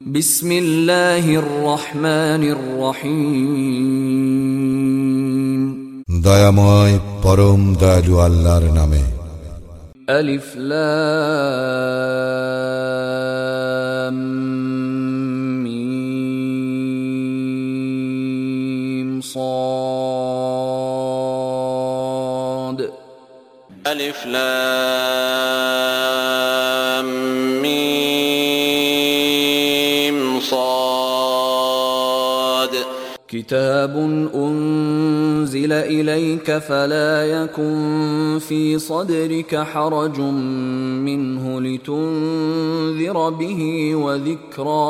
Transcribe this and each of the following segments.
বিসমিল্লাহির রহমানির রহিম। দয়াময় পরম দয়ালু আল্লাহর নামে। আলিফ লাম মিম صاد আলিফ লাম মিম صاد كتاب أنزل إليك فلا يكن في صدرك حرج منه لتنذر به وذكرى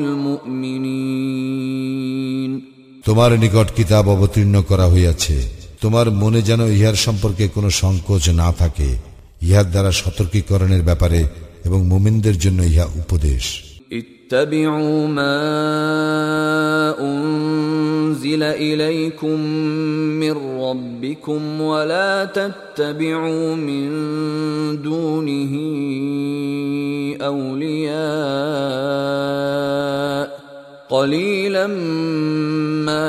للمؤمنين। তোমার নিকট কিতাব অবতীর্ণ করা হইয়াছে, তোমার মনে যেন ইহার সম্পর্কে কোনো সংকোচ না থাকে, ইহার দ্বারা সতর্কীকরণের ব্যাপারে এবং মুমিনদের জন্য ইহা উপদেশ। اتبعوا ما أنزل إليكم من ربكم ولا تتبعوا من دونه أولياء قليلا ما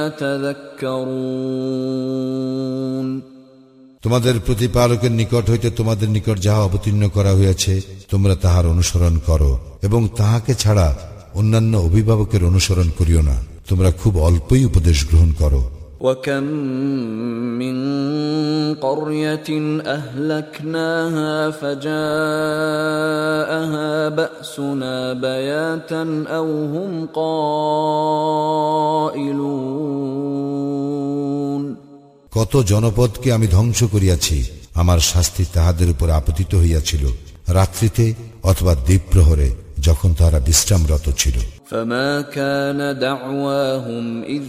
تذكرون। তোমাদের প্রতিপালকের নিকট হইতে তোমাদের নিকট যাহা অবতীর্ণ করা হইয়াছে তোমরা তাহার অনুসরণ করো এবং তাহাকে ছাড়া অন্যান্য অভিভাবকের অনুসরণ করিও না, তোমরা খুব অল্পই উপদেশ গ্রহণ করো। وكم من قرية أهلكناها فجاءها بأسنا بياتا أو هم قائلون। কত জনপদকে আমি ধ্বংস করিয়াছি, আমার শাস্তি তাহাদের উপর আপতিত হইয়াছিল রাত্রিতে অথবা দ্বীপ্রহরে, যখন তাহারা বিশ্রামরত ছিল। فما كان دعواهم إذ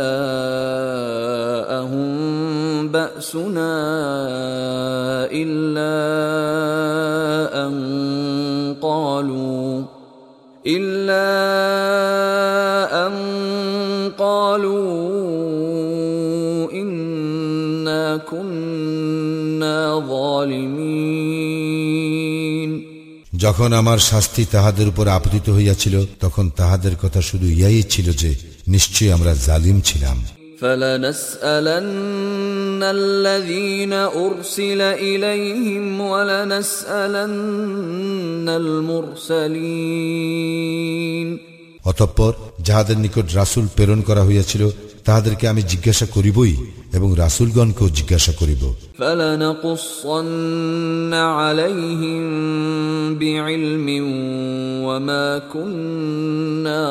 جاءهم بأسنا إلا أن قالوا إنا كنا ظالمين। যখন আমার শাস্তি তাহাদের উপর আপতিত হইয়াছিল তখন তাহাদের কথা শুধু ইহাই ছিল যে নিশ্চয়ই আমরা জালিম ছিলাম। فلنسألن الذين أرسل إليهم ولنسألن المرسلين। অতঃপর যাহাদের নিকট রাসূল প্রেরণ করা হইয়াছিল তাহাদেরকে আমি জিজ্ঞাসা করিবই এবং রাসূলগণকেও জিজ্ঞাসা করিব। فلنقصن عليهم بعلم وما كنا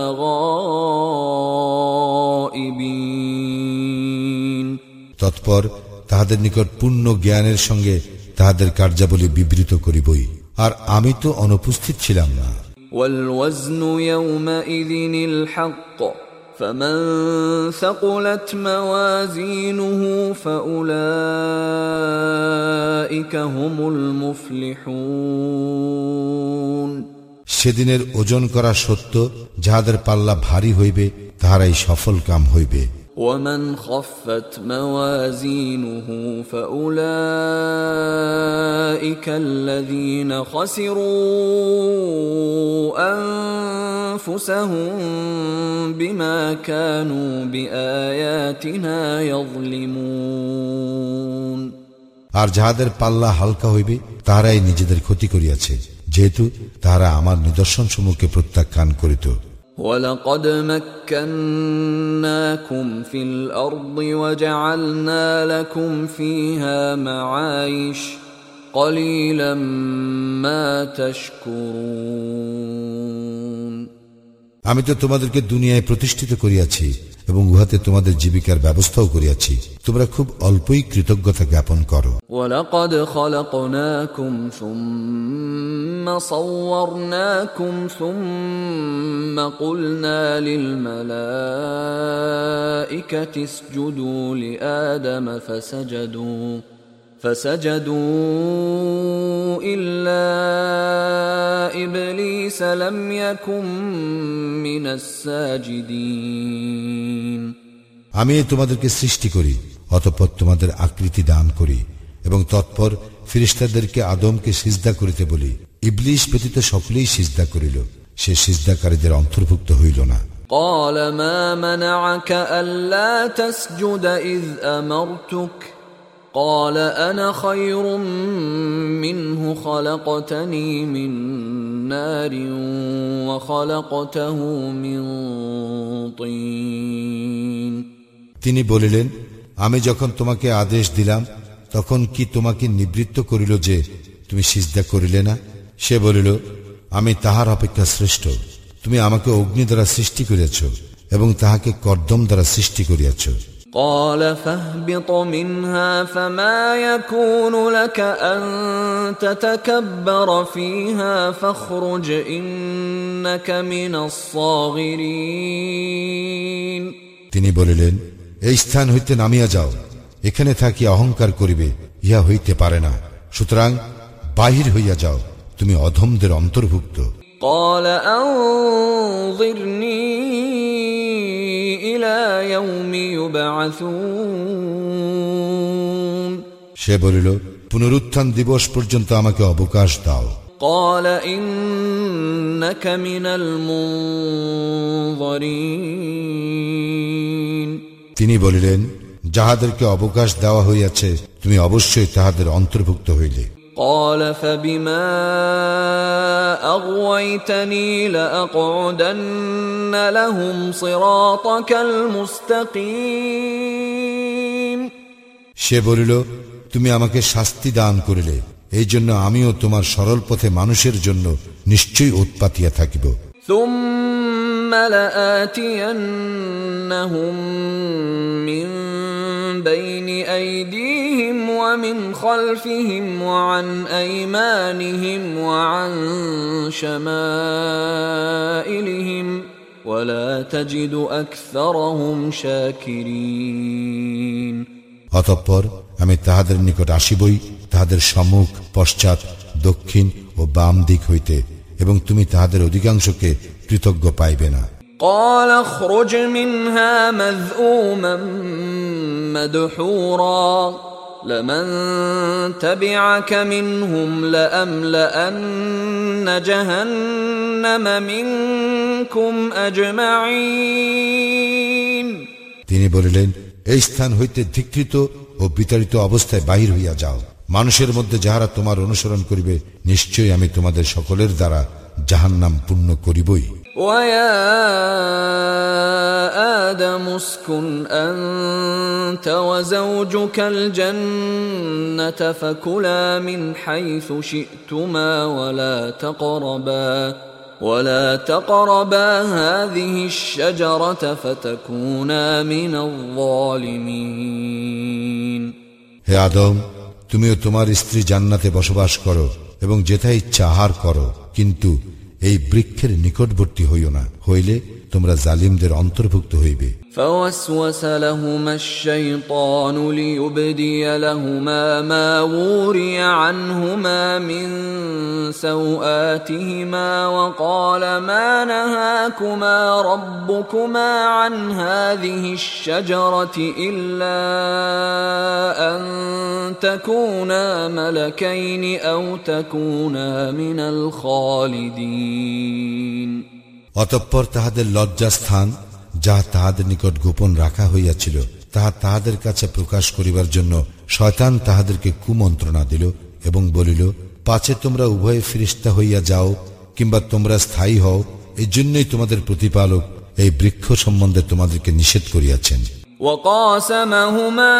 غائبين। তৎপর তাহাদের নিকট পূর্ণ জ্ঞানের সঙ্গে তাহাদের কার্যাবলী বিবৃত করিবই, আর আমি তো অনুপস্থিত ছিলাম না। والوزن يومئذ الحق فمن ثقلت موازينه فأولئك هم المفلحون। সেদিনের ওজন করা সত্য, যাহাদের পাল্লা ভারী হইবে তাহারাই সফল কাম হইবে। ومن خفت موازينه فأولئك الذين خسروا أنفسهم بما كانوا بآياتنا يظلمون। আর যাহাদের পাল্লা হালকা হইবে তাহারাই নিজেদের ক্ষতি করিয়াছে, যেহেতু তাহারা আমার নিদর্শন সমূহকে প্রত্যাখ্যান করিত। وَلَقَدْ مَكَّنَّاكُمْ فِي الْأَرْضِ وَجَعَلْنَا لَكُمْ فِيهَا مَعَايِشَ قَلِيلًا مَا تَشْكُرُونَ। আমি তো তোমাদেরকে দুনিয়ায় প্রতিষ্ঠিত করিয়াছি এবং উহাতে তোমাদের জীবিকার ব্যবস্থাও করিয়াছি, তোমরা খুব অল্পই কৃতজ্ঞতা জ্ঞাপন করো। وَلَقَدْ خَلَقْنَاكُمْ ثُمَّ صَوَّرْنَاكُمْ ثُمَّ قُلْنَا لِلْمَلَائِكَةِ اسْجُدُوا لِآدَمَ فسجدوا إلا إبليس لم يكن من الساجدين। আমি তোমাদেরকে সৃষ্টি করি, অতঃপর তোমাদের আকৃতি দান করি এবং তৎপর ফেরেশতাদেরকে আদমকে সিজদা করিতে বলি, ইবলিস ব্যতীত সকলেই সিজদা করিল, সে সিজদাকারীদের অন্তর্ভুক্ত হইল না। قال ما منعك ألا تسجد إذ أمرتك قال أنا خير منه خلقتني من نار وخلقته من طين। তিনি বলিলেন, আমি যখন তোমাকে আদেশ দিলাম তখন কি তোমাকে নিবৃত্ত করিল যে তুমি সিজদা করিলে না? সে বলিল, আমি তাহার অপেক্ষা শ্রেষ্ঠ। তুমি আমাকে অগ্নি দ্বারা সৃষ্টি করিয়াছ এবং তাহাকে কর্দম দ্বারা সৃষ্টি করিয়াছ। قال فاهبط منها فما يكون لك أن تتكبر فيها فاخرج إنك من الصاغرين। তিনি বলিলেন, এই স্থান হইতে নামিয়া যাও, এখানে থাকি অহংকার করিবে ইহা হইতে পারে না, সুতরাং বাহির হইয়া যাও, তুমি অধমদের অন্তর্ভুক্ত। قال أنظرني إلى يوم يبعثون। সে বলিল, পুনরুত্থান দিবস পর্যন্ত আমাকে অবকাশ দাও। قال إنك من المنظرين। তিনি বলিলেন, যাহাদেরকে অবকাশ দেওয়া হইয়াছে তুমি অবশ্যই তাহাদের অন্তর্ভুক্ত হইলে। قال فبما أغويتني لأقعدن لهم صراطك المستقيم। সে বলিল, তুমি আমাকে শাস্তি দান করিলে, এই জন্য আমিও তোমার সরল পথে মানুষের জন্য নিশ্চয়ই উৎপাতিয়া থাকিব। ثم لآتينهم من بين أيديهم ومن خلفهم وعن أيمانهم وعن شمائلهم ولا تجد أكثرهم شاكرين। অতঃপর আমি তাহাদের নিকট আসিবই, তাহাদের সম্মুখ, পশ্চাৎ, দক্ষিণ ও বাম দিক হইতে, এবং তুমি তাহাদের অধিকাংশকে কৃতজ্ঞ পাইবে না। قال اخرج منها مذءوما مدحورا لمن تبعك منهم لأملأن جهنم منكم أجمعين। তিনি বলিলেন, এই স্থান হইতে ধিক্কৃত ও বিতাড়িত অবস্থায় বাহির হইয়া যাও। মানুষের মধ্যে যাহারা তোমার অনুসরণ করিবে, নিশ্চয়ই আমি তোমাদের সকলের দ্বারা জাহান্নাম পূর্ণ করিবই। ويا آدم اسكن أنت وزوجك الجنة فكلا من حيث شئتما ولا تقربا هذه الشجرة فتكونا من الظالمين। হে আদম, তুমিও তোমার স্ত্রী জান্নাতে বসবাস করো এবং যেথা ইচ্ছা আহার করো, কিন্তু এই বৃক্ষের নিকটবর্তী হইও না, হইলে তোমরা জালিমদের অন্তর্ভুক্ত হইবে। فوسوس لهما الشيطان ليبدي لهما ما وري عنهما من سوآتهما وقال ما نهاكما ربكما عن هذه الشجرة إلا أن تكونا ملكين أو تكونا من الخالدين। অতঃপর তাহাদের লজ্জাস্থান যাহা তাহাদের নিকট গোপন রাখা হইয়াছিল তাহা তাহাদের কাছে প্রকাশ করিবার জন্য শয়তান তাহাদেরকে কুমন্ত্রণা দিল এবং বলিল, পাছে তোমরা উভয়ে ফিরিস্তা হইয়া যাও কিংবা তোমরা স্থায়ী হও, এই জন্যই তোমাদের প্রতিপালক এই বৃক্ষ সম্বন্ধে তোমাদেরকে নিষেধ করিয়াছেন। وقاسمهما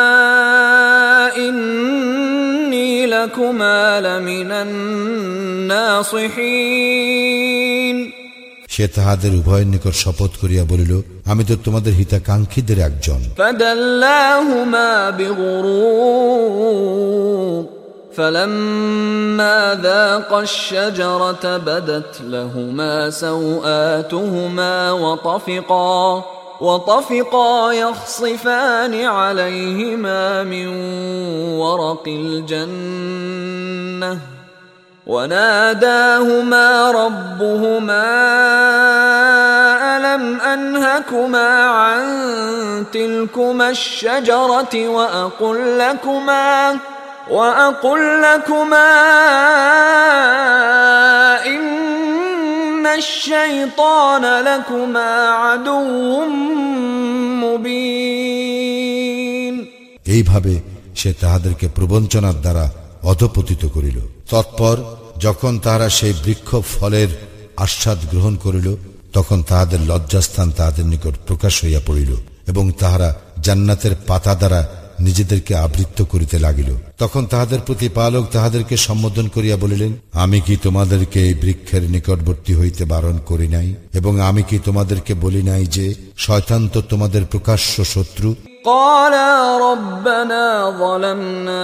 إني لكما لمن الناصحين। সে তাহাদের উভয়ের নিকট শপথ করিয়া বলিল, আমি তো তোমাদের হিতাকাঙ্ক্ষীদের একজন। فدلاهما بغرور فلما ذاقا الشجرة بدت لهما سوآتهما وطفقا يخصفان عليهما من ورق الجنة وناداهما ربهما ألم أنهكما عن تلكما الشجرة وأقل لكما إن الشيطان لكما عدو مبين এইভাবে সে তাহাদেরকে প্রবঞ্চনার দ্বারা অধপতিত করিল। তৎপর যখন তাহারা সেই বৃক্ষ ফলের আস্বাদ গ্রহণ করিল, তখন তাহাদের লজ্জাস্থান তাহাদের নিকট প্রকাশ হইয়া পড়িল এবং তাহারা জান্নাতের পাতা দ্বারা নিজেদেরকে আবৃত্ত করিতে লাগিল। তখন তাহাদের প্রতিপালক তাহাদেরকে সম্বোধন করিয়া বলিলেন, আমি কি তোমাদেরকে এই বৃক্ষের নিকটবর্তী হইতে বারণ করি নাই? এবং আমি কি তোমাদেরকে বলি নাই যে শয়তান তো তোমাদের প্রকাশ্য শত্রু? قالا ربنا ظلمنا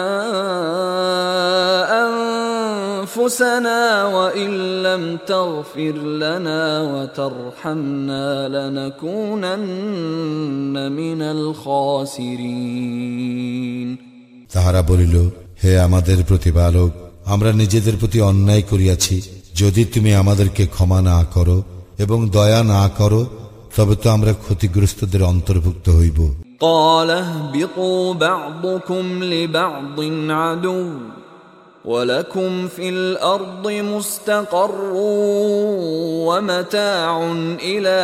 أنفسنا وإن لم تغفر لنا وترحمنا لنكونن من الخاسرين তাহারা বলিল, হে আমাদের প্রতিপালক, আমরা নিজেদের প্রতি অন্যায় করিয়াছি। যদি তুমি আমাদেরকে ক্ষমা না করো এবং দয়া না করো, তবে তো আমরা ক্ষতিগ্রস্তদের অন্তর্ভুক্ত হইব। قال اهبطوا بعضكم لبعض عدو ولكم في الأرض مستقر ومتاع إلى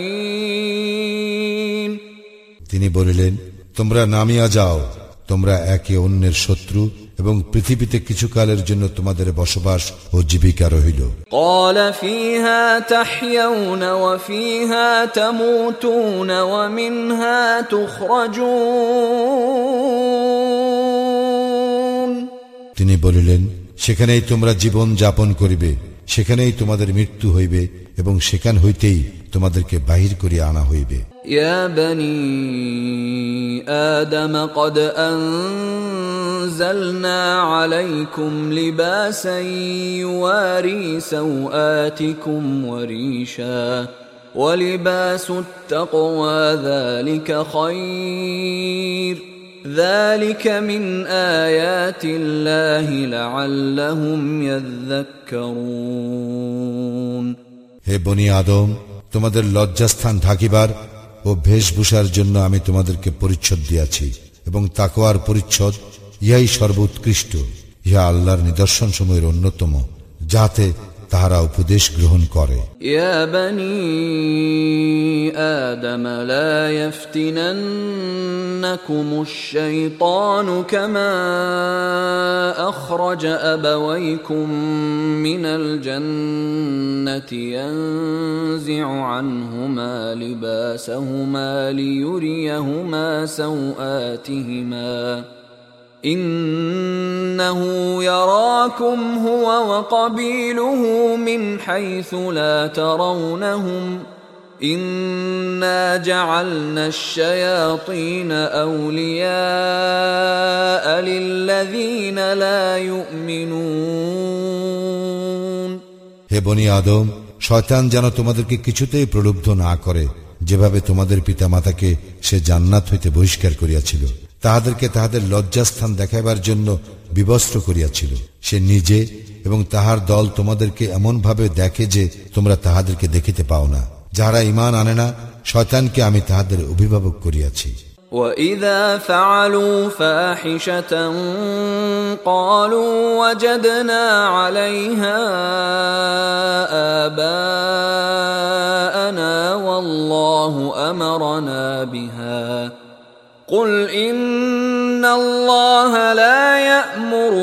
حين তিনি বলিলেন, তোমরা নামিয়া যাও, তোমরা একে অন্যের শত্রু এবং পৃথিবীতে কিছুকালের জন্য তোমাদের বসবাস ও জীবিকা রহিল। قال فيها تحيون وفيها تموتون ومنها تخرجون তিনি বলিলেন, সেখানেই তোমরা জীবন যাপন করিবে, সেখানেই তোমাদের মৃত্যু হইবে এবং সেখান হইতেই তোমাদেরকে বাহির করিয়া আনা হইবে। يا بني آدم قد أنزلنا عليكم لباسا يواري سوآتكم وريشا ولباس التقوى ذلك خير ذلك من آيات الله لعلهم يذكرون হে বনি আদম, তোমাদের লজ্জাস্থান ঢাকিবার ও বেশভূষার জন্য আমি তোমাদেরকে পরিচ্ছদ দিয়াছি এবং তাকওয়ার পরিচ্ছদ, ইহাই সর্বোৎকৃষ্ট, ইহা আল্লাহর নিদর্শন সমূহের অন্যতম, যাতে তাহারা উপদেশ গ্রহণ করে। ইয়া বনি আদম লা ইফতিনান্নাকুমুশ শাইতানু কামা আখরাজা আবাওয়াইকুম মিনাল জান্নাতি ইয়ানজি'ু আনহুমা লিবাসাহুমা লিয়ুরিয়াহুমা সাওআতিহিমা إنه يراكم هو وقبيله من حيث لا ترونهم إنا جعلنا الشياطين أولياء للذين لا يؤمنون হে বনি আদম, শয়তান যেন তোমাদেরকে কিছুতেই প্রলুব্ধ না করে, যেভাবে তোমাদের পিতামাতাকে সে জান্নাত হইতে বহিষ্কার করিয়াছিল, তাহাদেরকে তাহাদের লজ্জাস্থান দেখাইবার জন্য বিবস্ত্র করিয়াছিল। সে নিজে এবং তাহার দল তোমাদেরকে এমন ভাবে দেখে যে তোমরা তাহাদেরকে দেখিতে পাও না। যাহারা ঈমান আনে না, শয়তানকে আমি তাহাদের অভিভাবক করিয়াছি। وَإِذَا فَعَلُوا فَاحِشَةً قَالُوا وَجَدْنَا عَلَيْهَا آبَاءَنَا وَاللَّهُ أَمَرَنَا بِهَا قُلْ إِنَّ اللَّهَ لَا يَأْمُرُ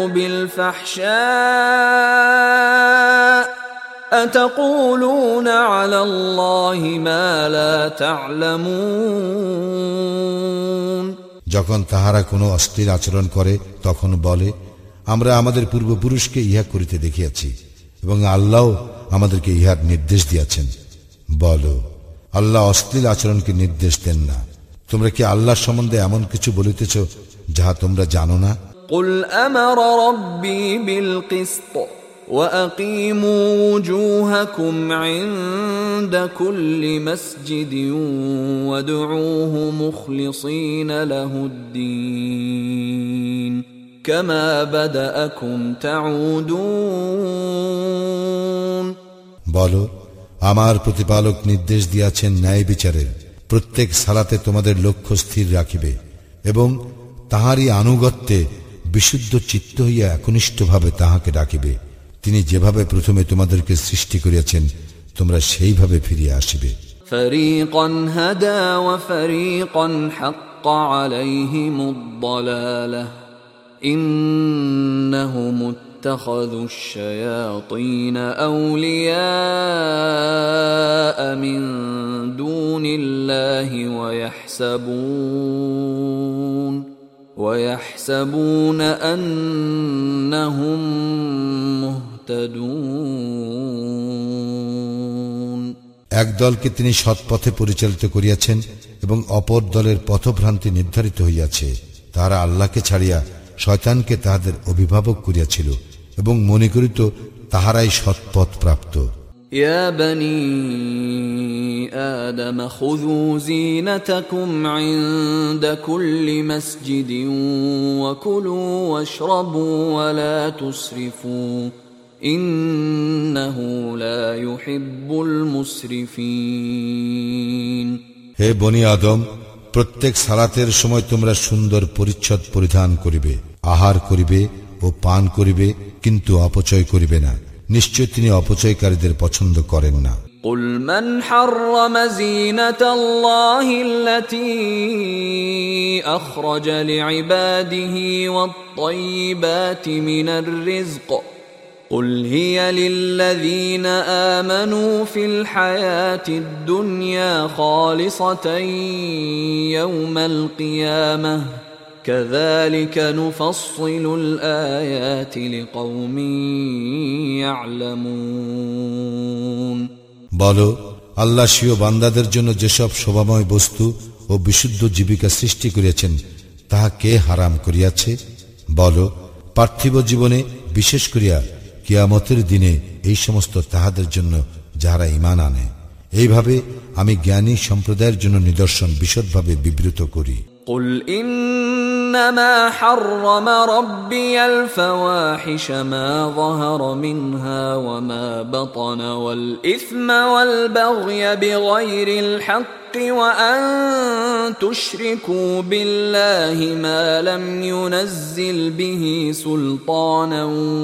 بِالْفَحْشَاءِ أَتَقُولُونَ عَلَى اللَّهِ مَا لَا تَعْلَمُونَ যখন তাহারা কোনো অশ্লীল আচরণ করে, তখন বলে, আমরা আমাদের পূর্বপুরুষকে ইহা করিতে দেখিয়াছি এবং আল্লাহ আমাদেরকে ইহার নির্দেশ দিয়াছেন। বলো, আল্লাহ অশ্লীল আচরণকে নির্দেশ দেন না। তোমরা কি আল্লাহর সম্বন্ধে এমন কিছু বলিতেছ যাহা তোমরা জানো না? قُلْ أَمَرَ رَبِّي بِالْقِسْطِ وَأَقِيمُوا وُجُوهَكُمْ عِندَ كُلِّ مَسْجِدٍ وَادْعُوهُ مُخْلِصِينَ لَهُ الدِّينَ كَمَا بَدَأَكُمْ تَعُودُونَ বলো, আমার প্রতিপালক নির্দেশ দিয়াছেন ন্যায় বিচারের। প্রত্যেক সালাতে তোমাদের লক্ষ্য স্থির রাখিবে এবং তাহারই আনুগত্যে বিশুদ্ধ চিত্ত হইয়া একনিষ্ঠভাবে তাহাকে ডাকিবে। তিনি যেভাবে প্রথমে তোমাদেরকে সৃষ্টি করিয়াছেন, তোমরা সেইভাবে ফিরে আসবে। فريقا هدى وفريقا حق عليهم الضلالة إنهم اتخذوا الشياطين أولياء من دون الله ويحسبون أنهم مهتدون এক দলকে তিনি সৎপথে পরিচালিত করিয়াছেন এবং অপর দলের পথভ্রান্তি নির্ধারিত হইয়াছে। তাহারা আল্লাহকে ছাড়িয়া শয়তানকে তাহাদের অভিভাবক করিয়াছিল এবং মনে করিত তাহারাই সৎপথ প্রাপ্ত। يا بني آدم خذوا زينتكم عند كل مسجد وكلوا واشربوا ولا تسرفوا إنه لا يحب المسرفين হে বনি আদম, প্রত্যেক সালাতের সময় তোমরা সুন্দর পরিচ্ছদ পরিধান করিবে, আহার করিবে ও পান করিবে, কিন্তু অপচয় করিবে না। নিশ্চয় তিনি অপচয়কারীদের পছন্দ করেন না। قل من حرم زينة الله التي أخرج لعباده والطيبات من الرزق قل هي للذين آمنوا في الحياة الدنيا خالصة يوم القيامة كذلك نفصل الآيات لقوم يعلمون বলো, আল্লাহ স্বীয় বান্দাদের জন্য যেসব শোভাময় বস্তু ও বিশুদ্ধ জীবিকা সৃষ্টি করিয়াছেন তাহা কে হারাম করিয়াছে? বলো, পার্থিব জীবনে বিশেষ করিয়া কিয়ামতের দিনে এই সমস্ত তাহাদের জন্য যাহারা ঈমান আনে। এইভাবে আমি জ্ঞানী সম্প্রদায়ের জন্য নিদর্শন বিশদভাবে বিবৃত করি। قل إنما حرم ربي الفواحش ما ظهر منها وما بطن والإثم والبغي بغير الحق وأن تشركوا بالله ما لم ينزل به سلطانا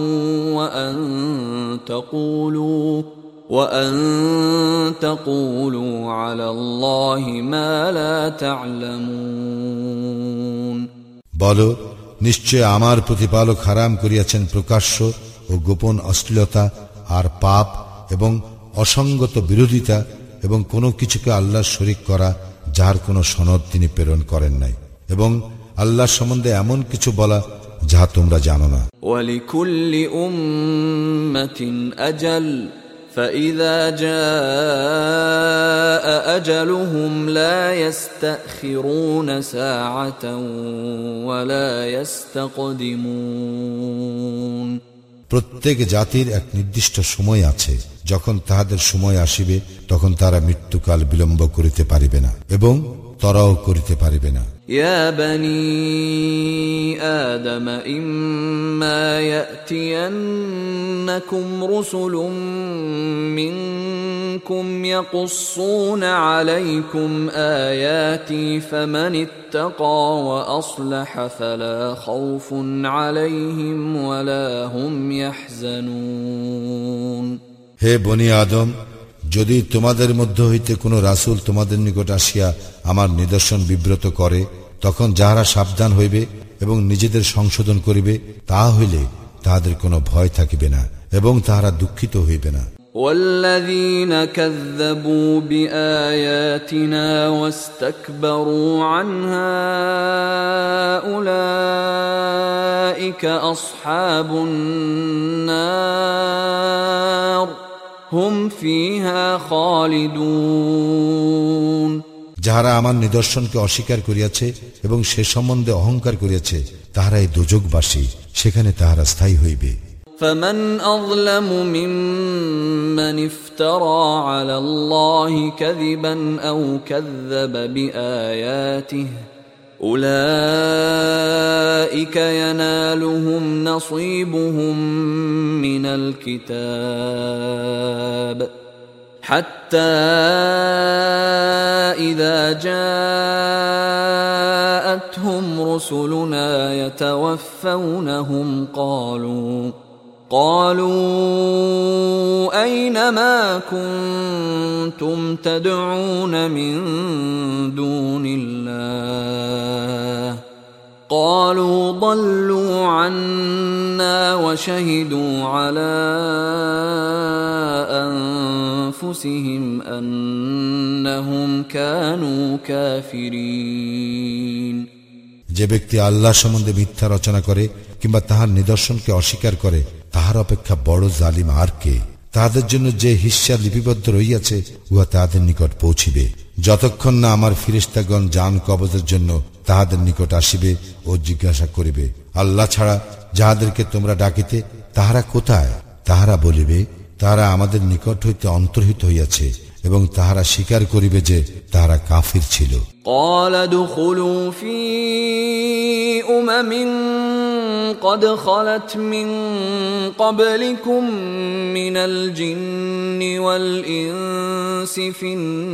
وأن تقولوا على الله ما لا تعلمون বলো, নিশ্চয় আমার প্রতিপালক হারাম করিয়াছেন প্রকাশ্য ও গোপন অশ্লীলতা আর পাপ এবং অসঙ্গত বিরোধিতা এবং কোনো কিছুকে আল্লাহর শরীক করা যার কোনো সনদ তিনি প্রেরণ করেন নাই, এবং আল্লাহর সম্বন্ধে এমন কিছু বলা যাহা তোমরা জানো না। وَلِكُلِّ أُمَّةٍ أَجَلٌ فَإِذَا جَاءَ أَجَلُهُمْ لَا يَسْتَأْخِرُونَ سَاعَةً وَلَا يَسْتَقْدِمُونَ প্রত্যেক জাতির এক নির্দিষ্ট সময় আছে, যখন তাহাদের সময় আসিবে তখন তারা মৃত্যুকাল বিলম্ব করিতে পারিবে না এবং তরাও করিতে পারিবে না। يا بني آدم إما يأتينكم رسل منكم يقصون عليكم آياتي فمن اتقى وأصلح فلا خوف عليهم ولا هم يحزنون হে বনি আদম, যদি তোমাদের মধ্য হইতে কোনো রাসূল তোমাদের নিকট আসিয়া আমার নিদর্শন বিব্রত করে, তখন যাহারা সাবধান হইবে এবং নিজেদের সংশোধন করিবে, তাহা হইলে তাহাদের কোনো ভয় থাকিবে না এবং তাহারা দুঃখিত হইবে না। والذين كذبوا بآياتنا واستكبروا عنها أولئك أصحاب النار هم فيها خالدون যাহারা আমার নিদর্শনকে অস্বীকার করিয়াছে এবং সে সম্বন্ধে অহংকার করিয়াছে তাহারাই দোজখবাসী, সেখানে তাহারা স্থায়ী হইবে। فمن أظلم ممن افترى على الله كذبا أو كذب بآياته أولئك ينالهم نصيبهم من الكتاب حتى إذا جاءتهم رسلنا يتوفونهم قالوا أين ما كنتم تدعون من دون الله قالوا ضلوا عنا وشهدوا على أنفسهم أنهم كانوا كافرين যে ব্যক্তি আল্লাহ সম্বন্ধে মিথ্যা রচনা করে কিংবা তাহার নিদর্শনকে অস্বীকার করে তাহার অপেক্ষা বড় জালিম আর কে? তাহাদের জন্য যে হিস্সা লিপিবদ্ধ রহিয়াছে উহা তাহাদের নিকট পৌঁছিবে, যতক্ষণ না আমার ফিরেশতাগণ জান কবজের জন্য তাহাদের নিকট আসিবে ও জিজ্ঞাসা করিবে, আল্লাহ ছাড়া যাহাদেরকে তোমরা ডাকিতে তাহারা কোথায়? তাহারা বলিবে, তাহারা আমাদের নিকট হইতে অন্তর্হিত হইয়াছে, এবং তাহারা স্বীকার করিবে যে তাহারা কাফির ছিল। قال ادخلوا في أمم قد خلت من قبلكم من الجن والإنس في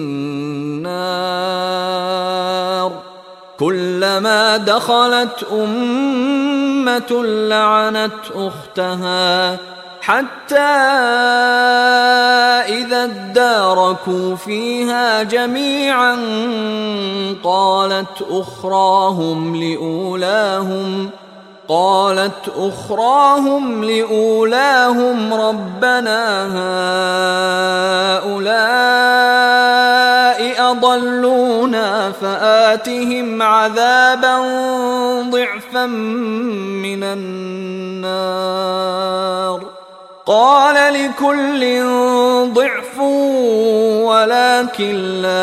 النار كلما دخلت أمة لعنت أختها حتى إذا اداركوا فيها جميعا قالت أخراهم لأولاهم ربنا هؤلاء أضلونا فآتهم عذابا ضعفا من النار قال لكل ضعف ولكن لا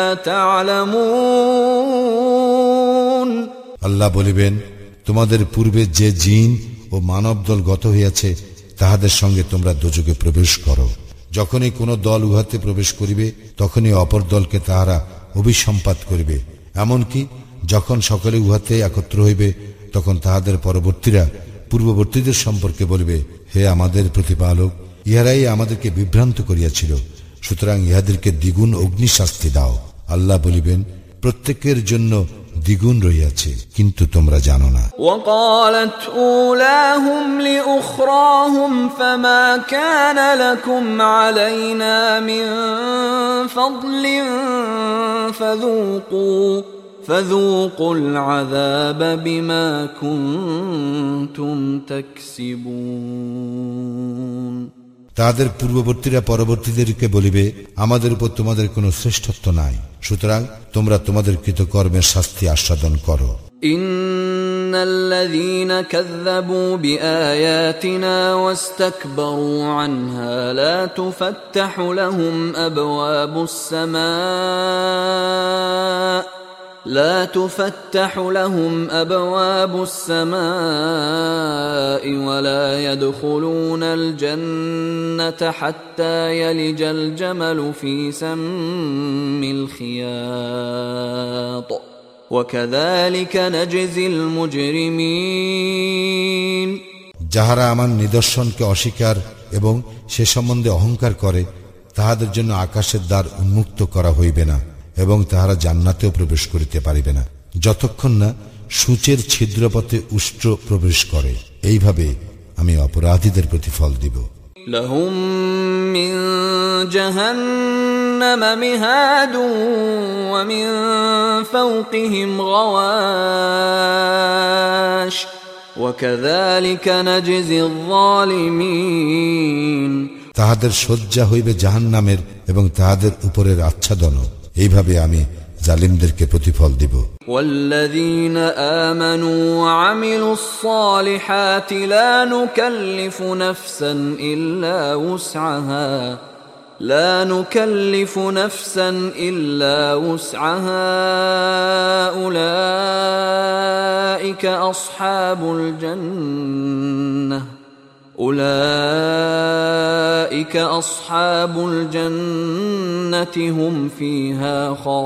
تعلمون আল্লাহ বলিবেন, তোমাদের পূর্বে যে জিন ও মানব দল গত হইয়াছে তাহাদের সঙ্গে তোমরা দোজখে প্রবেশ করো। যখনই কোন দল উহাতে প্রবেশ করিবে তখনই অপর দলকে তাহারা অভিসম্পাত করিবে। এমনকি যখন সকলে উহাতে একত্র হইবে তখন তাহাদের পরবর্তীরা পূর্ববর্তীদের সম্পর্কে বলিবে, হে আমাদের প্রতিপালক, ইহারাই আমাদেরকে বিভ্রান্ত করিয়াছিল, সুতরাং ইহাদেরকে দ্বিগুণ অগ্নিশাস্তি দাও। আল্লাহ বলিবেন, প্রত্যেকের জন্য দ্বিগুণ রইয়াছে, কিন্তু তোমরা জানো না। وقالت أولاهم لأخراهم فما كان لكم علينا من فضل فذوقوا العذاب بما كنتم تكسبون তাদের পূর্ববর্তীরা পরবর্তীদেরকে বলিবে, আমাদের উপর তোমাদের কোনো শ্রেষ্ঠত্ব নাই, সুতরাং তোমরা তোমাদের কৃতকর্মের শাস্তি আস্বাদন করো। ইন্নাল্লাযীনা কাযযাবু বিআয়াতিনা ওয়াস্তাকবারু আনহা লা তুফাত্তাহু লাহুম আবওয়াবুস সামা' لا تفتح لهم أبواب السماء ولا يدخلون الجنة حتى يلج الجمل في سم الخياط وكذلك نجزي المجرمين যাহারা আমার নিদর্শনকে অস্বীকার এবং সে সম্বন্ধে অহংকার করে তাহাদের জন্য আকাশের দ্বার উন্মুক্ত করা হইবে না এবং তাহারা জান্নাতেও প্রবেশ করিতে পারিবে না যতক্ষণ না সূচের ছিদ্রপথে উষ্ট্র প্রবেশ করে। এইভাবে আমি অপরাধীদের প্রতিফল দিব। লাহুম মিন জাহান্নাম মিহাদুন ওয়া মিন ফাওকিহিম গাওয়াশ ওয়া কাযালিকা নাজজিল যালিমিন। তাহাদের শয্যা হইবে জাহান্নামের এবং তাহাদের উপরের আচ্ছাদন। এইভাবে আমি জালিমদেরকে প্রতিফল দিব। ওয়াল্লাযীনা আমানু ওয়া আমিলুস সালিহাতি লা নুকাল্লিফু নাফসান ইল্লা উসআহা উলাইকা আসহাবুল জান্নাহ أولئك أصحاب الجنة هم فيها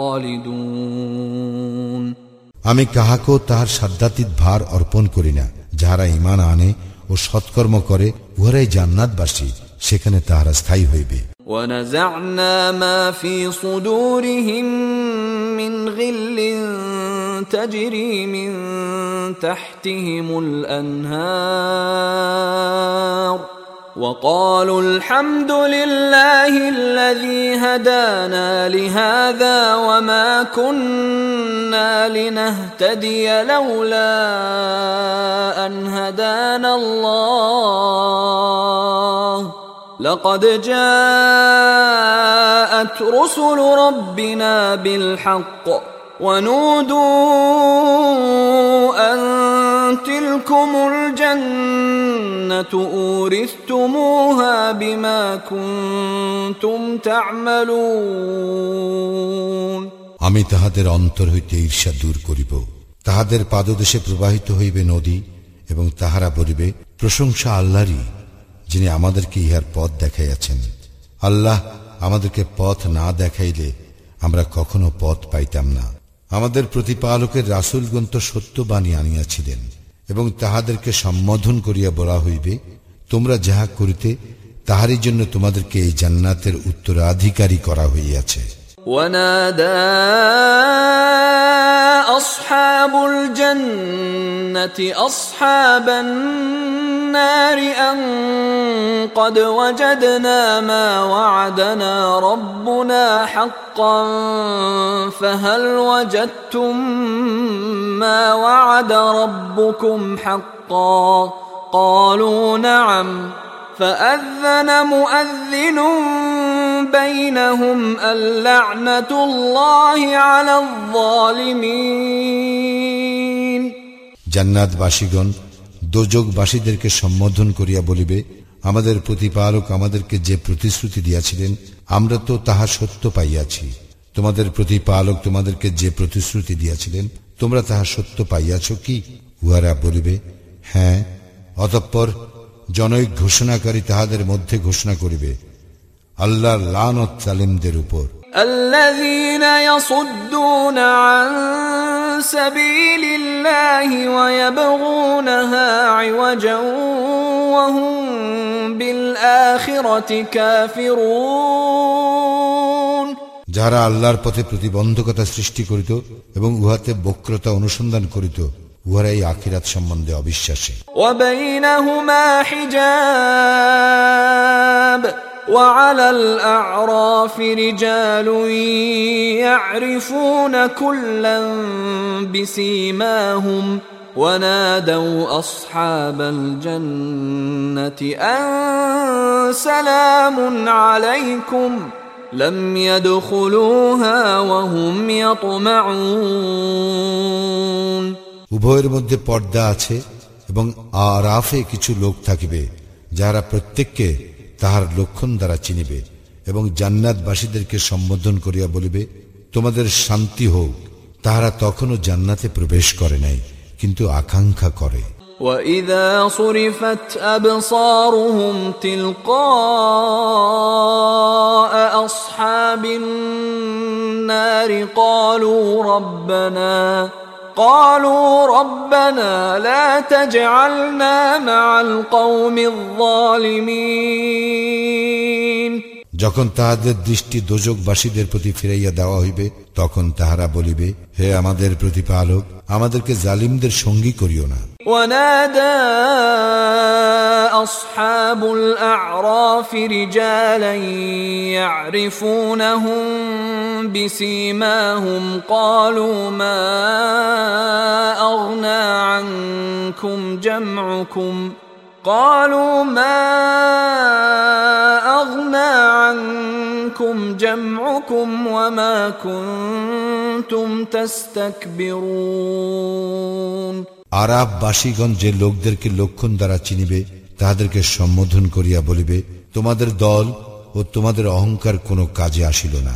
خالدون আমি কাহাকেও তাহার সাধ্যাতীত ভার অর্পণ করি না। যাহারা ঈমান আনে ও সৎকর্ম করে উহারাই জান্নাতবাসী, সেখানে তাহারা স্থায়ী হইবে। ونزعنا ما في صدورهم من غل تجري من تحتهم الأنهار وقالوا الحمد لله الذي هدانا لهذا وما كنا لنهتدي لولا أن هدانا الله لقد جاءت رسل ربنا بالحق ونودوا أن تلكم الجنة أورثتموها بما كنتم تعملون আমি তাহাদের অন্তর হইতে ঈর্ষা দূর করিব, তাহাদের পাদদেশে প্রবাহিত হইবে নদী, এবং তাহারা বলিবে, প্রশংসা আল্লাহরই, যিনি আমাদেরকে ইহার পথ দেখাইয়াছেন। আল্লাহ আমাদেরকে পথ না দেখাইলে আমরা কখনো পথ পাইতাম না। আমাদের প্রতিপালকের রাসূলগণ তো সত্যবাণী আনিয়াছিলেন, এবং তাহাদেরকে সম্বোধন করিয়া বলা হইবে, তোমরা যাহা করিতে তাহারই জন্য তোমাদেরকে এই জান্নাতের উত্তরাধিকারী করা হইয়াছে। ونادى أصحاب الجنة أصحاب النار أن قد وجدنا ما وعدنا ربنا حقا فهل وجدتم ما وعد ربكم حقا قالوا نعم فأذن مؤذن بينهم اللعنة الله على الظالمين জান্নাতবাসীগণ দোজখবাসীদেরকে সম্বোধন করিয়া বলিবে, আমাদের প্রতিপালক আমাদেরকে যে প্রতিশ্রুতি দিয়াছিলেন আমরা তো তাহা সত্য পাইয়াছি। তোমাদের প্রতিপালক তোমাদেরকে যে প্রতিশ্রুতি দিয়াছিলেন তোমরা তাহা সত্য পাইয়াছ কি? উহারা বলিবে, হ্যাঁ। অতঃপর জনৈক ঘোষণাকারী তাহাদের মধ্যে ঘোষণা করিবে, আল্লাহর লানত জালিমদের উপর। الذين يصدون عن سبيل الله ويبغونها عوجا وهم بالآخرة كافرون যারা আল্লাহর পথে প্রতিবন্ধকতা সৃষ্টি করিত এবং উহাতে বক্রতা অনুসন্ধান করিত, উহারাই আখিরাত সম্বন্ধে অবিশ্বাসী। وبينهما حجاب وعلى الأعراف رجال يعرفون كلا بسيماهم ونادوا أصحاب الجنة أن سلام عليكم لم يدخلوها وهم يطمعون উভয়ের মধ্যে পর্দা আছে এবং আরাফে কিছু লোক থাকিবে যারা প্রত্যেককে তাহার লক্ষণ দ্বারা চিনিবে এবং জান্নাতবাসীদেরকে সম্বোধন করিয়া বলিবে, তোমাদের শান্তি হোক। তাহারা তখনও জান্নাতে প্রবেশ করে নাই, কিন্তু আকাঙ্ক্ষা করে। وَإِذَا صُرِفَتْ أَبْصَارُهُمْ تِلْقَاءَ أَصْحَابِ النَّارِ قالوا ربنا لا تجعلنا مع القوم الظالمين যখন তাহাদের দৃষ্টি দোজখবাসীদের প্রতি ফিরাইয়া দেওয়া হইবে তখন তাহারা বলিবে, হে আমাদের প্রতিপালক, আমাদেরকে জালিমদের সঙ্গী করিও না। ونادى أصحاب الأعراف رجالا يعرفونهم بسيماهم قالوا ما أغنى عنكم جمعكم وما كنتم تستكبرون আরাববাসীগণ যে লোকদেরকে লক্ষণ দ্বারা চিনিবে তাহাদেরকে সম্বোধন করিয়া বলিবে, তোমাদের দল ও তোমাদের অহংকার কোনো কাজে আসিল না।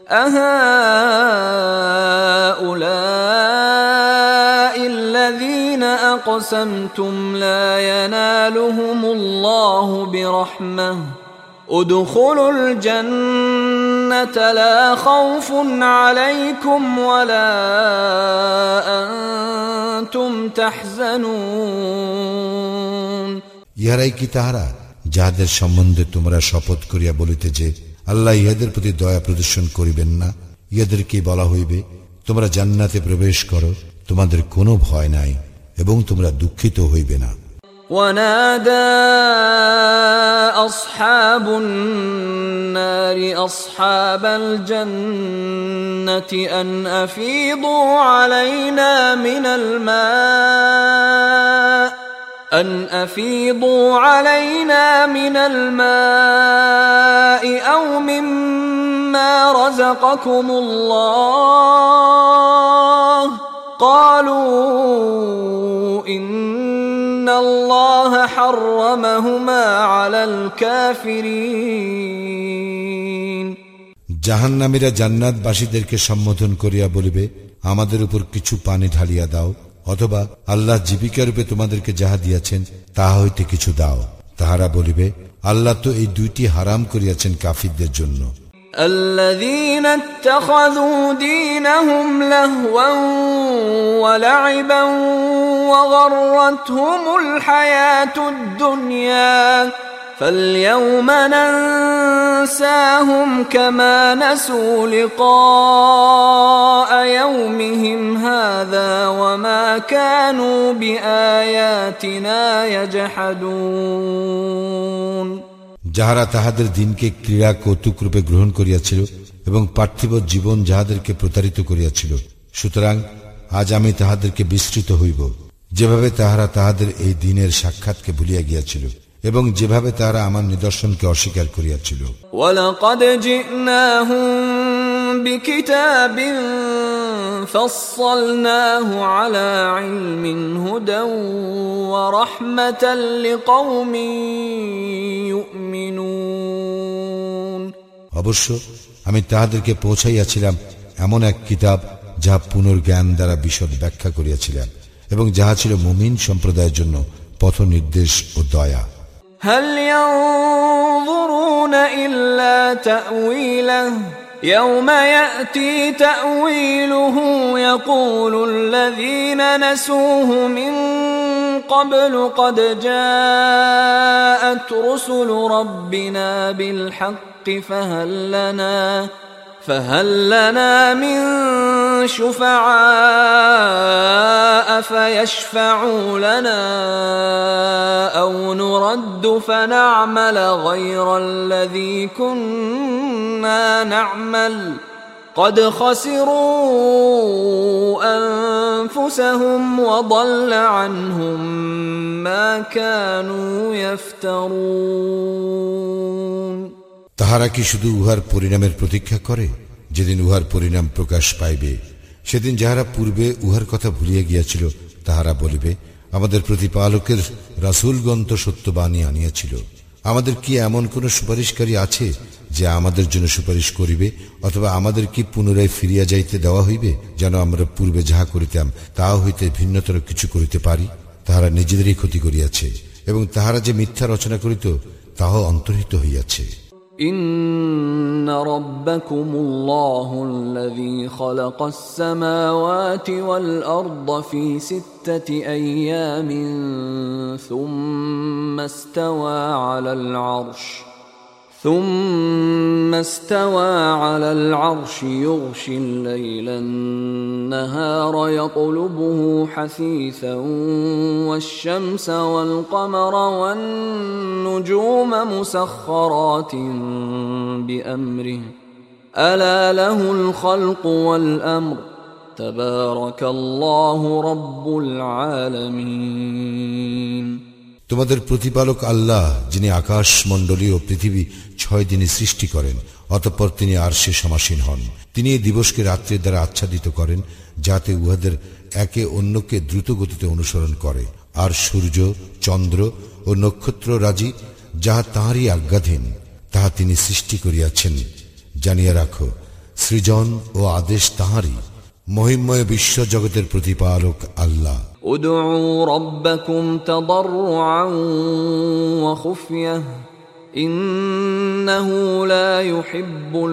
أهؤلاء الذين أقسمتم لا ينالهم الله برحمة ادخلوا الجنة لا خوف عليكم ولا أنتم تحزنون ইহারাই কি তাহারা যাহাদের সম্বন্ধে তোমরা শপথ করিয়া বলিতে যে আল্লাহ ইহাদের প্রতি দয়া প্রদর্শন করিবেন না? ইহাদেরকে বলা হইবে, তোমরা জান্নাতে প্রবেশ করো, তোমাদের কোনো ভয় নাই এবং তোমরা দুঃখিত হইবে না। ونادى أصحاب النار أصحاب الجنة أن أفيضوا علينا من الماء أو مما رزقكم الله قالوا إن الله حرمهما على الكافرين জাহান্নামীরা জান্নাতবাসীদেরকে সম্বোধন করিয়া বলিবে, আমাদের উপর কিছু পানি ঢালিয়া দাও, অথবা আল্লাহ জীবিকা রূপে তোমাদেরকে যাহা দিয়াছেন তাহা হইতে কিছু দাও। তাহারা বলিবে, আল্লাহ তো এই দুইটি হারাম করিয়াছেন কাফিরদের জন্য। الذين اتخذوا دينهم لهوا ولعبا وغرتهم الحياة الدنيا فاليوم ننساهم كما نسوا لقاء يومهم هذا وما كانوا بآياتنا يجحدون যাহারা তাহাদের দিনকে ক্রীড়া কৌতুক রূপে গ্রহণ করিয়াছিল এবং পার্থিব জীবন যাহাদেরকে প্রতারিত করিয়াছিল, সুতরাং আজ আমি তাহাদেরকে বিস্মৃত হইব, যেভাবে তাহারা তাহাদের এই দিনের সাক্ষাৎকে ভুলিয়া গিয়াছিল এবং যেভাবে তাহারা আমার নিদর্শনকে অস্বীকার করিয়াছিল। ওয়ালাকাদ জি'নাহুম বিকিতাবিন ফাসসালনাহু আলা ইলমিন হুদান ওয়া রাহমাতাল লিকাওমিন ইউমিনুন। অবশ্য আমি তাহাদেরকে পৌঁছাইয়াছিলাম এমন এক কিতাব যাহা পুনর্জ্ঞান দ্বারা বিশদ ব্যাখ্যা করিয়াছিলাম এবং যাহা ছিল মুমিন সম্প্রদায়ের জন্য পথ নির্দেশ ও দয়া। هل ينظرون إلا تأويله يوم يأتي تأويله يقول الذين نسوه من قبل قد جاءت رسل ربنا بالحق فهل لنا من شفعاء فيشفعوا لنا أو نرد فنعمل غير الذي كنا نعمل قد خسروا أنفسهم وضل عنهم ما كانوا يفترون তাহারা কি শুধু উহার পরিণামের প্রতীক্ষা করে? যেদিন উহার পরিণাম প্রকাশ পাইবে, সেদিন যাহারা পূর্বে উহার কথা ভুলিয়া গিয়াছিল তাহারা বলিবে, আমাদের প্রতিপালকের রাসূলগণ তো সত্যবাণী আনিয়াছিল। আমাদের কি এমন কোন সুপারিশকারী আছে যে আমাদের জন্য সুপারিশ করিবে, অথবা আমাদের কি পুনরায় ফিরিয়া যাইতে দেওয়া হইবে, যেন আমরা পূর্বে যাহা করিতাম তাহা হইতে ভিন্নতর কিছু করিতে পারি? তাহারা নিজেদেরই ক্ষতি করিয়াছে এবং তাহারা যে মিথ্যা রচনা করিত তাহাও অন্তর্হিত হইয়াছে। إن ربكم الله الذي خلق السماوات والأرض في 6 أيام ثم استوى على العرش يغشي الليل النهار يطلبه حثيثا والشمس والقمر والنجوم مسخرات بأمره ألا له الخلق والأمر تبارك الله رب العالمين তোমাদের প্রতিপালক আল্লাহ, যিনি আকাশ মণ্ডলী ও পৃথিবী 6 দিনে সৃষ্টি করেন, অতঃপর তিনি আরশে সমাসীন হন। তিনি এই দিবসকে রাত্রির দ্বারা আচ্ছাদিত করেন, যাতে উহাদের একে অন্যকে দ্রুত গতিতে অনুসরণ করে। আর সূর্য, চন্দ্র ও নক্ষত্র রাজি, যাহা তাঁহারই আজ্ঞাধীন, তাহা তিনি সৃষ্টি করিয়াছেন। জানিয়া রাখো, সৃজন ও আদেশ তাঁহারই। মহিমময় বিশ্ব জগতের প্রতিপালক আল্লাহ। উদউ রাব্বাকুম তাদাররুআন ওয়া খুফিয়াহ ইন্নাহু লা ইউহিব্বুল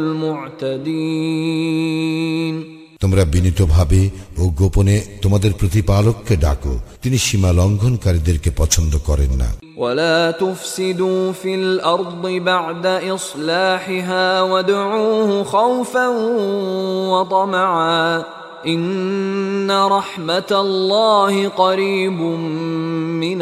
মু'তাদিন। তোমরা বিনীতভাবে ও গোপনে তোমাদের প্রতিপালককে ডাকো, তিনি সীমা লঙ্ঘনকারীদেরকে পছন্দ করেন না। ওয়ালা তুফসিদু ফিল আরদি বা'দা ইসলাহিহা ওয়াদউহু খাওফান ওয়া তামাআ ইন্না রাহমাতাল্লাহি করিবুম من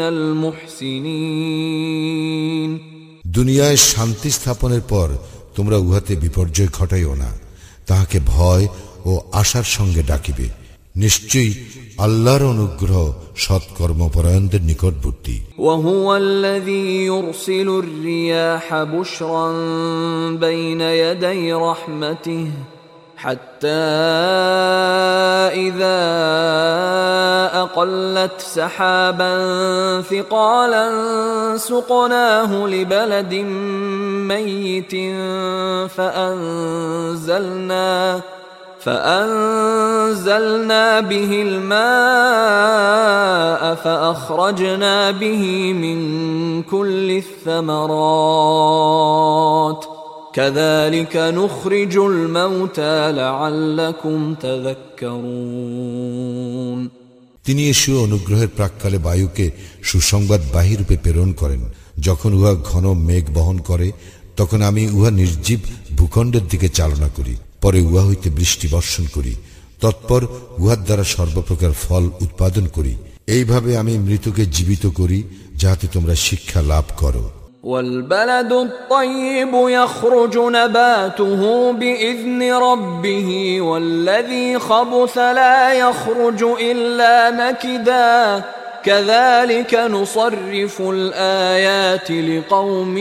المحسنين দুনিয়ায় শান্তি স্থাপনের পর তোমরা উহাতে বিপর্যয় ঘটাইও না, তাহাকে ভয় ও আশার সঙ্গে ডাকিবে। নিশ্চয়ই আল্লাহর অনুগ্রহ সৎকর্মপরায়ণদের নিকটবর্তী। وهو الذي يرسل الرياح بشرا بين يدي رحمته حتى إذا أقلت سحابا ثقالا سقناه لبلد ميت فأنزلنا به الماء فأخرجنا به من كل الثمرات كذلك نخرج الموتى لعلكم تذكرون তিনি এসীয় অনুগ্রহের প্রাক্কালে বায়ুকে সুসংবাদবাহী রূপে প্রেরণ করেন। যখন উহা ঘন মেঘ বহন করে তখন আমি উহা নির্জীব ভূখণ্ডের দিকে চালনা করি, পরে উহা হইতে বৃষ্টি বর্ষণ করি, তৎপর উহার দ্বারা সর্বপ্রকার ফল উৎপাদন করি। এইভাবে আমি মৃতকে জীবিত করি যাহাতে তোমরা শিক্ষা লাভ করো। والبلد الطيب يخرج نباته بإذن ربه والذي خبث لا يخرج إلا نكدا كذلك نصرف الآيات لقوم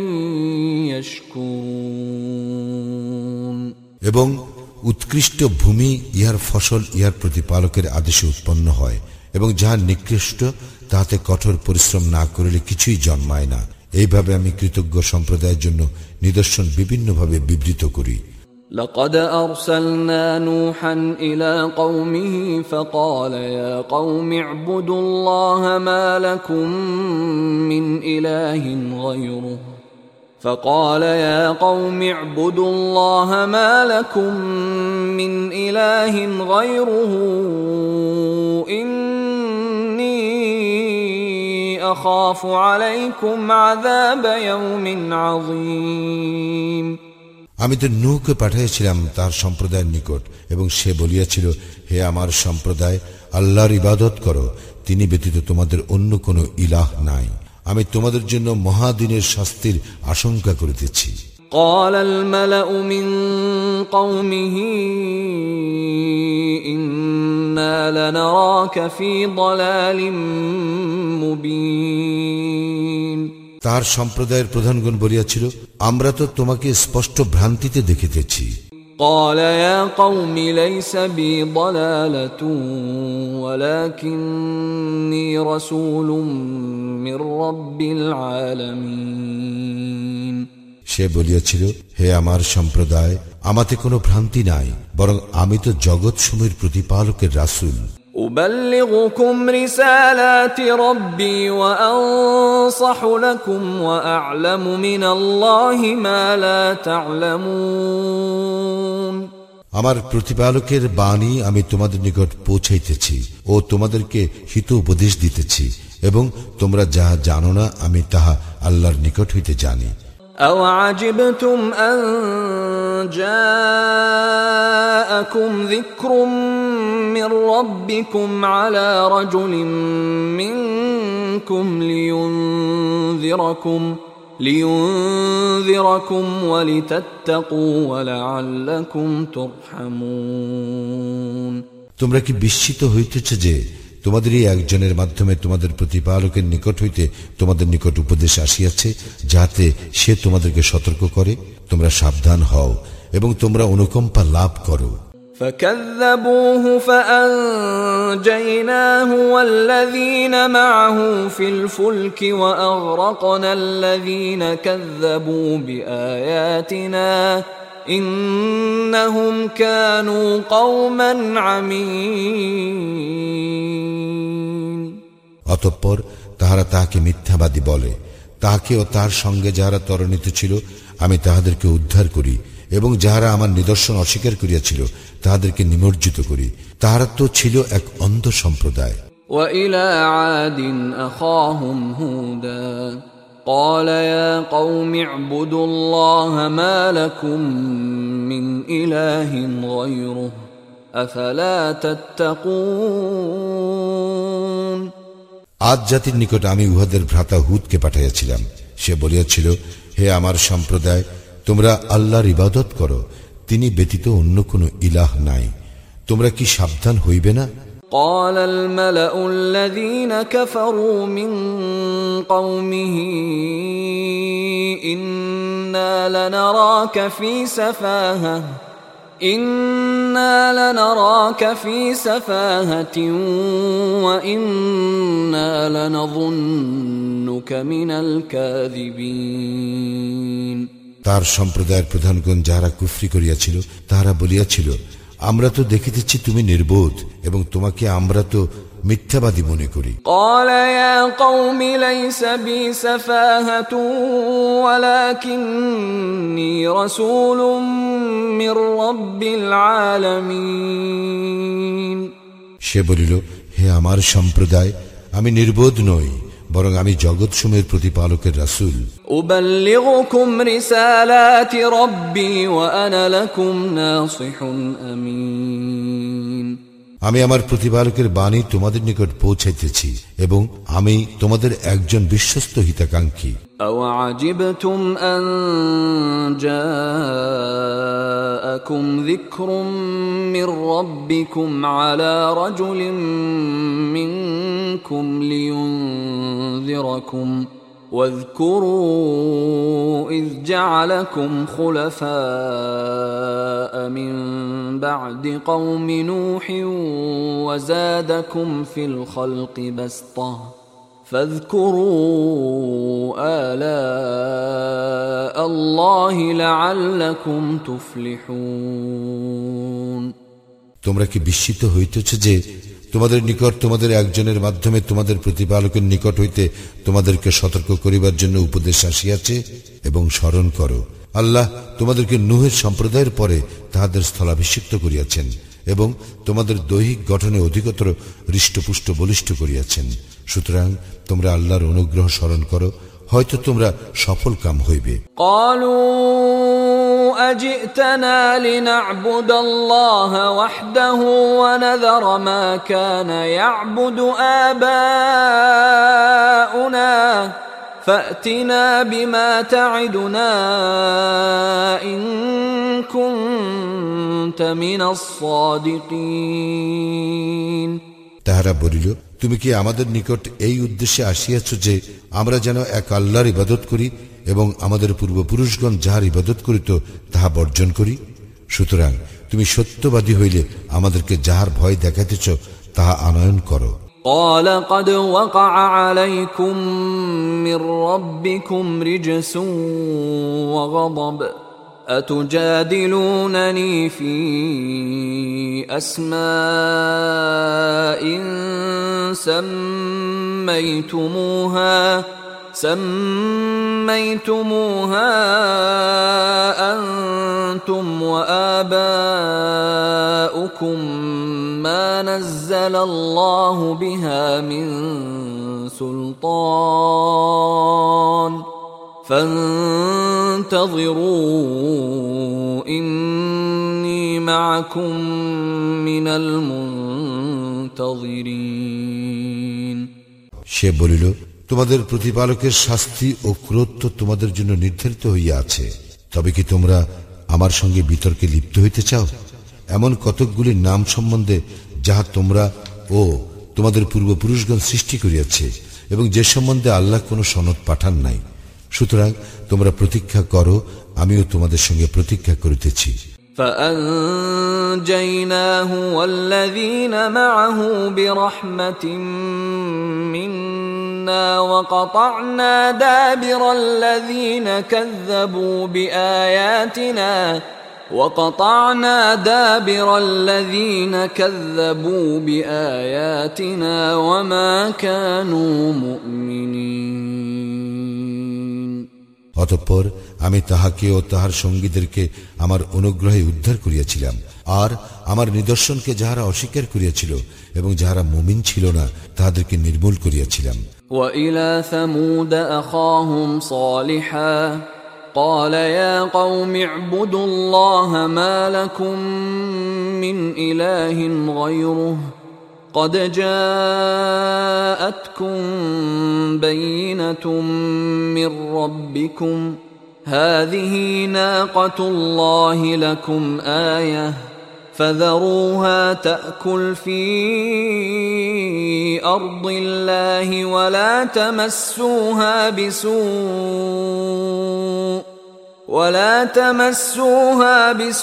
يشكرون এবং উৎকৃষ্ট ভূমি ইহার ফসল ইহার প্রতিপালকের আদেশে উৎপন্ন হয়, এবং যাহা নিকৃষ্ট তাহাতে কঠোর পরিশ্রম না করিলে কিছুই জন্মায় না। এইভাবে আমি কৃতজ্ঞ সম্প্রদায়ের জন্য নিদর্শন বিভিন্নভাবে বিবৃত করি। لقد أرسلنا نوحا إلى قومه فقال يا قوم اعبدوا الله ما لكم من إله غيره فقال يا قوم اعبدوا الله ما لكم من إله غيره إني أخاف عليكم عذاب يوم عظيم আমি তো নূহকে পাঠিয়েছিলাম তার সম্প্রদায়ের নিকট, এবং সে বলিয়াছিল, হে আমার সম্প্রদায়, আল্লাহর ইবাদত করো, তিনি ব্যতীত তোমাদের অন্য কোনো ইলাহ নাই। আমি তোমাদের জন্য মহাদিনের শাস্তির আশঙ্কা করিতেছি। قال الملأ من قومه إنا لنراك في ضلال مبين তার সম্প্রদায়ের প্রধানগণ বলিয়াছিল, আমরা তো তোমাকে স্পষ্ট ভ্রান্তিতে দেখিতেছি। قال يا قوم ليس بي ضلالة ولكني رسول من رب العالمين সে বলিয়াছিল, হে আমার সম্প্রদায়, আমাতে কোনো ভ্রান্তি নাই, বরং আমি তো জগৎসমূহের প্রতিপালকের রাসূল। أبلغكم رسالات ربي وأنصح لكم وأعلم من الله ما لا تعلمون আমার প্রতিপালকের বাণী আমি তোমাদের নিকট পৌঁছাইতেছি ও তোমাদেরকে হিত উপদেশ দিতেছি, এবং তোমরা যাহা জানো না আমি তাহা আল্লাহর নিকট হইতে জানি। أَوَعَجِبْتُمْ أَنْ جَاءَكُمْ ذِكْرٌ مِّنْ رَبِّكُمْ عَلَى رَجُلٍ مِّنْكُمْ لِيُنْذِرَكُمْ وَلِتَتَّقُوا وَلَعَلَّكُمْ تُرْحَمُونَ তোমরা কি বিস্মিত হইতেছ যে তোমাদের এই একজনের মাধ্যমে তোমাদের প্রতিপালকের নিকট হইতে তোমাদের নিকট উপদেশ আসিয়াছে, যাতে সে তোমাদেরকে সতর্ক করে, তোমরা সাবধান হও এবং তোমরা অনুকম্পা লাভ করো। فكذبوه فأنجيناه والذين معه في الفلك وأغرقنا الذين كذبوا بآياتنا إنهم كانوا قوما عمين অতঃপর তাহারা তাহাকে মিথ্যাবাদী বলে, তাহাকে ও তার সঙ্গে যাহারা ত্বরান্বিত ছিল আমি তাহাদেরকে উদ্ধার করি, এবং যাহারা আমার নিদর্শন অস্বীকার করিয়াছিল তাহাদেরকে নিমজ্জিত করি। তাহারা তো ছিল এক অন্ধ সম্প্রদায়। وإلى عاد أخاهم هودا قال يا قوم اعبدوا الله ما لكم من إله غيره أفلا تتقون আদ জাতির নিকট আমি উহাদের ভ্রাতা হুদকে পাঠাইয়াছিলাম। সে বলিয়াছিল, হে আমার সম্প্রদায়, তোমরা আল্লাহর ইবাদত করো, তিনি ব্যতীত অন্য কোন ইলাহ নাই। তোমরা কি সাবধান হইবে না? قال الملأ الذين كفروا من قومه إنا لنراك في سفاهة وإنا لنظنك من الكاذبين। তার সম্প্রদায়ের প্রধানগণ যাহারা কুফরি করিয়াছিল তাহারা বলিয়াছিল, আমরা তো দেখিতেছি তুমি নির্বোধ এবং তোমাকে আমরা তো মিথ্যাবাদী মনে করি। قال يا قوم ليس بي سفاهة ولكني رسول من رب العالمين। সে বলিল, হে আমার সম্প্রদায়, আমি নির্বোধ নই, বরং আমি জগৎসমূহের প্রতিপালকের রাসূল। أبلغكم رسالات ربي وأنا لكم ناصح أمين। আমি আমার প্রতিপালকের বাণী তোমাদের নিকট পৌঁছাইতেছি এবং আমি তোমাদের একজন বিশ্বস্ত হিতাকাঙ্ক্ষী। أوعجبتم أن جاءكم ذكر من ربكم على رجل منكم لينذركم واذكروا إذ جعلكم خلفاء من بعد قوم نوح وزادكم في الخلق بسطة فاذكروا آلاء الله لعلكم تفلحون। তোমরা কি বিস্মিত হইতেছ যে তোমাদের নিকট তোমাদের একজনের মাধ্যমে তোমাদের প্রতিপালকের নিকট হইতে তোমাদেরকে সতর্ক করিবার জন্য উপদেশ আসিয়াছে? এবং স্মরণ করো, আল্লাহ তোমাদেরকে নূহের সম্প্রদায়ের পরে তাহাদের স্থলাভিষিক্ত করিয়াছেন এবং তোমাদের দৈহিক গঠনে অধিকতর হৃষ্টপুষ্ট বলিষ্ঠ করিয়াছেন। সুতরাং তোমরা আল্লাহর অনুগ্রহ স্মরণ করো, হয়তো তোমরা সফল কাম হইবে। أجئتنا لنعبد الله وحده ونذر ما كان يعبد آباؤنا فأتنا بما تعدنا إن كنت من الصادقين। তাহারা বলিল, তুমি কি আমাদের নিকট এই উদ্দেশ্যে আসিয়াছ যে আমরা যেন এক আল্লাহর ইবাদত করি এবং আমাদের পূর্বপুরুষগণ যাহার ইবাদত করিত তাহা বর্জন করি? সুতরাং তুমি সত্যবাদী হইলে আমাদেরকে যাহার ভয় দেখাইতেছ তাহা আনয়ন করো। قال قد وقع عليكم من ربكم رجس وغضب أتجادلونني في أسماء سميتموها أنتم وآباؤكم ما نزل الله بها من سلطان فانتظروا إني معكم من المنتظرين। সে বলিল, তোমাদের প্রতিপালকের শাস্তি ও ক্রোধ তো তোমাদের জন্য নির্ধারিত হইয়া আছে, তবে কি তোমরা আমার সঙ্গে বিতর্কে লিপ্ত হইতে চাও? এমন কতকগুলি নাম সম্বন্ধে যাহা তোমরা ও তোমাদের পূর্বপুরুষগণ সৃষ্টি করিয়াছে এবং যে সম্বন্ধে আল্লাহ কোনো সনদ পাঠান নাই। সুতরাং তোমরা প্রতীক্ষা করো, আমিও তোমাদের সঙ্গে প্রতীক্ষা করিতেছি। فأنجيناه والذين معه برحمة منا وقطعنا دابر الذين كذبوا بآياتنا وما كانوا مؤمنين। অতঃপর আমি তাহাকে ও তাহার সঙ্গীদেরকে আমার অনুগ্রহে উদ্ধার করিয়াছিলাম, আর আমার নিদর্শনকে যাহারা অস্বীকার করিয়াছিল এবং যাহারা মুমিন ছিল না তাহাদেরকে নির্মূল করিয়াছিলাম। وإلى ثمود أخاهم صالحا قال يا قوم اعبدوا الله ما لكم من إله غيره قد جاءتكم بينة من ربكم هذه ناقة الله لكم آية فذروها تأكل في أرض الله ولا تمسوها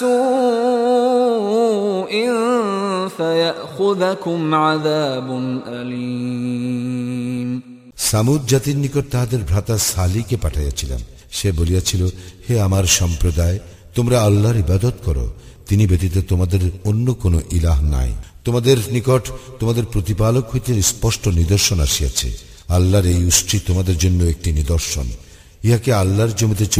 بسوء فيأخذكم عذاب أليم সামুদ জাতির নিকট তাহাদের ভ্রাতা সালিকে পাঠাইয়াছিলাম। সে বলিয়াছিল, হে আমার সম্প্রদায়, তোমরা আল্লাহর ইবাদত করো, তিনি ব্যতীত তোমাদের অন্য কোন ইলাহ নাই। তোমাদের নিকট তোমাদের প্রতিপালক হইতে স্পষ্ট নিদর্শন আসিয়াছে। আল্লাহর এই উষ্ট্রি তোমাদের জন্য একটি নিদর্শন। ইহাকে আল্লাহর জমিতে